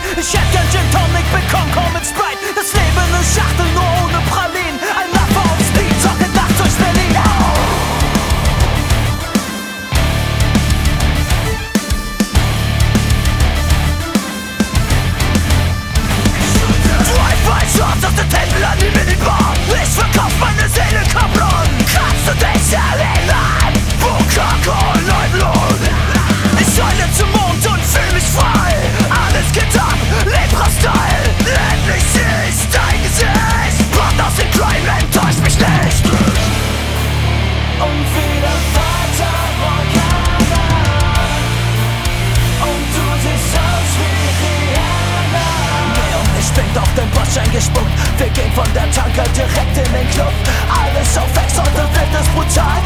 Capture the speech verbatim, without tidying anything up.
Ich hätte gern Gin Tonic bekommen, komm mit Sprite. Das Leben ist Schachtel, nur ohne Pralinen. Ein Rapper auf Speed, zocke nachts durch Berlin. Drive-by Shots auf der Tempel an die Minibar. Ich verkauf meine Seele kaputt. Kannst du dich erinnern? Wo Kakao Neublut. Ich heule zum Mond und fühl mich frei. Alles geht ab, Lepra-Style. Endlich seh ich dein Gesicht. Brand aus dem Crime, enttäuscht mich nicht. Und wieder Vater Morgana. Und du siehst aus wie Rihanna. Neonlicht springt auf den Bordstein gespuckt. Wir gehen von der Tanker direkt in den Club. Alles auf Ex, heute wird es brutal.